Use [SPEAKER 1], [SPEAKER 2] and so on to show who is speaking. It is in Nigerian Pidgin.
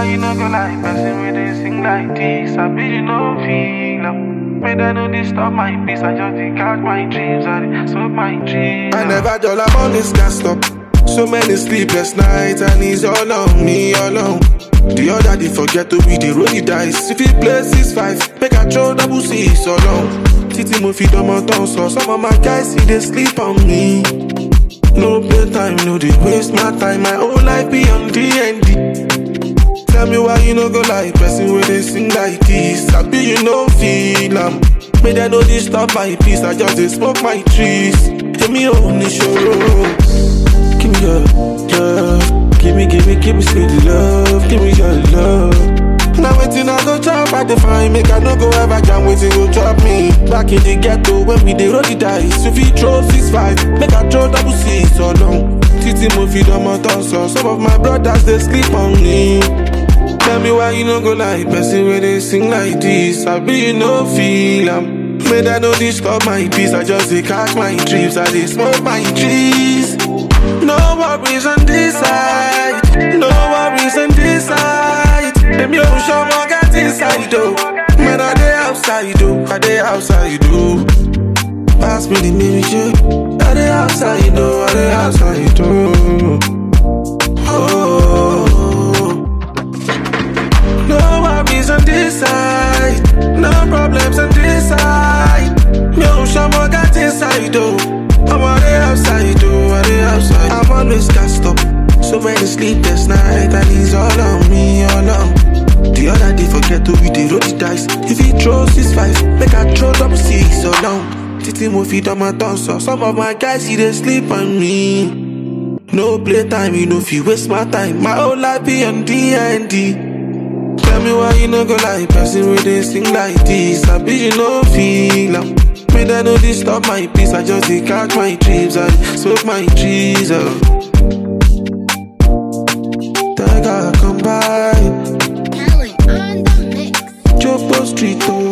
[SPEAKER 1] why you no go like person when they sing like this. I be you no feel am. May they no disturb my peace. I just dey catch my dreams, I dey smoke my dreams.
[SPEAKER 2] I never dull, I'm on this gas stop. So many sleepless nights and it's all on me alone. The other day forget to be the roll the dice. If he plays 6-5, make a throw double six alone. Titi mo fi domo ton so some of my guys see they sleep on me. No playtime, no they waste my time. My whole life be on D&D. Tell me why you no go like person where they sing like this. I be you no feel am. May they no disturb my peace. I just dey smoke my trees. Give me only show. Give me your love. Give me sweet love. Give me your love. Now waiting I go chop at the fine. Make I no go ever jam waiting go drop me. Back in the ghetto when we dey roll the dice. If he throw 6-5, make I throw double six or long. Titi mo fi domo ton so some of my brothers they sleep on me. Tell me why you no go like person where they sing like this. I be you no feel am. May they no disturb my peace. I just dey catch my trips. I dey smoke my trees. No worries on this side. No worries on this side. Them yo show more got inside though. Man I dey outside though. I dey outside though. Pass me the mirror. I dey outside though. I dey outside though. Oh. No worries on this side. No problems on this side. Yo show more got inside though. I'm on the outside though. I dey outside. I'm always gassed up. So many sleepless nights and it's all on me, all on. The other day forget to be the roll the dice. If he throws 6-5, make I throw double six so long. Titi mo fi domo ton so some of my guys see they sleep on me. No playtime, you know fi waste my time. My whole life be on D&D. Tell me why you no go like person where they sing like this. I be you no feel am. May they no disturb my peace. I just dey catch my dreams and smoke my trees. Tiger come by.
[SPEAKER 3] Talent on the mix.
[SPEAKER 2] Jopo Street.